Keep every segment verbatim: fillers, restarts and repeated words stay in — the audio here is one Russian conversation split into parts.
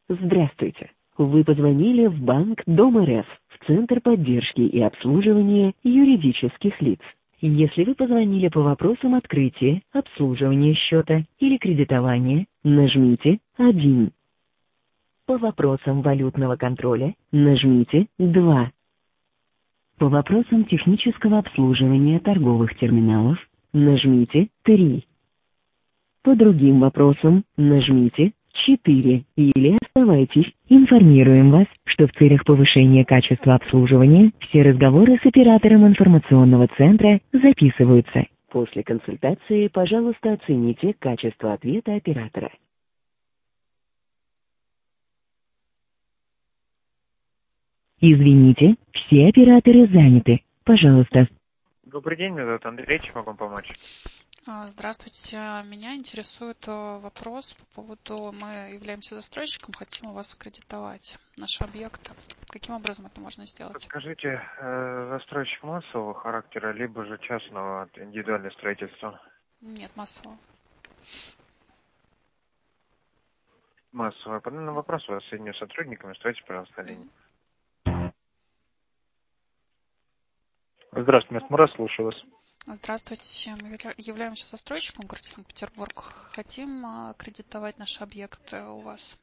Здравствуйте. Вы позвонили в Банк Дом РФ, в Центр поддержки и обслуживания юридических лиц. Если вы позвонили по вопросам открытия, обслуживания счета или кредитования, нажмите один. По вопросам валютного контроля нажмите два. По вопросам технического обслуживания торговых терминалов нажмите три. По другим вопросам нажмите четыре или оставайтесь. Информируем вас, что в целях повышения качества обслуживания все разговоры с оператором информационного центра записываются. После консультации, пожалуйста, оцените качество ответа оператора. Извините, все операторы заняты. Пожалуйста. Добрый день, меня зовут Андрей, чем могу вам помочь? Здравствуйте. Меня интересует вопрос по поводу, мы являемся застройщиком, хотим у вас аккредитовать наши объекты. Каким образом это можно сделать? Скажите, застройщик массового характера, либо же частного, индивидуальное строительство? Нет, массового. Массовое. По данному вопросу вас соединю с сотрудниками, оставайтесь, пожалуйста, на линии. Здравствуйте, мистер Мурас, слушаю вас. Здравствуйте. Мы являемся застройщиком города Санкт-Петербург. Хотим аккредитовать наши объекты у вас.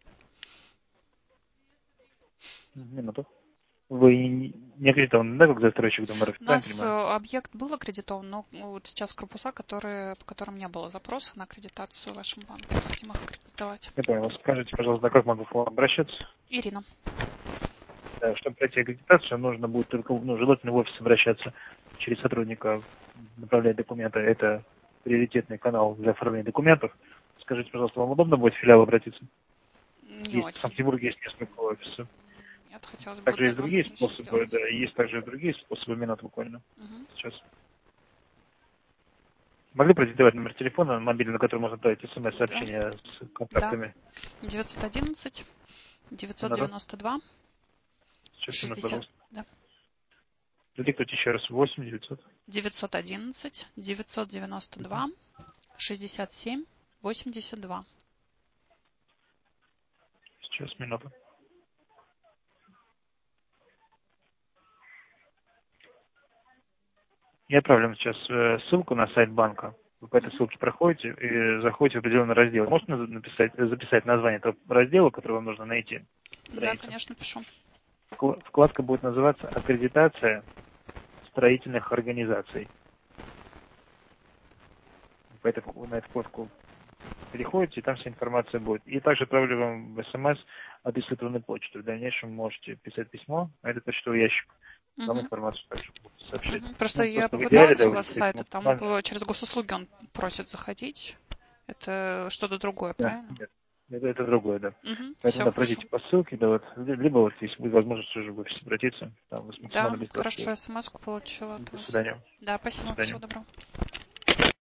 Минуту. Вы не аккредитованы, да, как застройщик Дома РФ? У нас объект был аккредитован, но вот сейчас корпуса, которые, по которым не было запроса на аккредитацию в вашем банке. Хотим их аккредитовать. Я понял. Скажите, пожалуйста, как могу к вам обращаться? Ирина. Да, чтобы пройти аккредитацию, нужно будет только, ну, желательно в офис обращаться через сотрудника, направлять документы. Это приоритетный канал для оформления документов. Скажите, пожалуйста, вам удобно будет в филиал обратиться? Не есть, очень. В Санкт-Петербурге есть несколько офисов. Нет, хотелось бы. Также есть другие способы, да, есть также другие способы, минут буквально. Угу. Сейчас. Могли продиктовать номер телефона, мобильный, на который можно отправить смс-сообщение да. с контактами? Да. девятьсот одиннадцать девятьсот девяносто два Сейчас, шестьдесят. минут, пожалуйста. Да. Продиктуйте еще раз. восемь девятьсот. девятьсот одиннадцать девятьсот девяносто два шестьдесят семь восемьдесят два. Сейчас, минуту. Я отправлю сейчас ссылку на сайт банка. Вы по этой ссылке проходите и заходите в определенный раздел. Можете написать, записать название этого раздела, который вам нужно найти? Да, конечно, пишу. Вкладка будет называться «Аккредитация строительных организаций». По этой, на эту вкладку переходите, и там вся информация будет. И также отправлю вам в СМС адрес электронной почты. В дальнейшем можете писать письмо на этот почтовый ящик. Угу. Вам информацию также будут сообщать. Угу. Просто ну, я просто попыталась идеале, у вас да, сайта, там через госуслуги он просит заходить. Это что-то другое, да, правильно? Нет, это, это другое, да. Угу. Поэтому Все, да, пройдите по ссылке, да, вот, либо вот если будет возможность уже в офис обратиться, там вы максимально да, быстро. хорошо, смс-ку получила от До вас. свидания. Да, спасибо, всего доброго.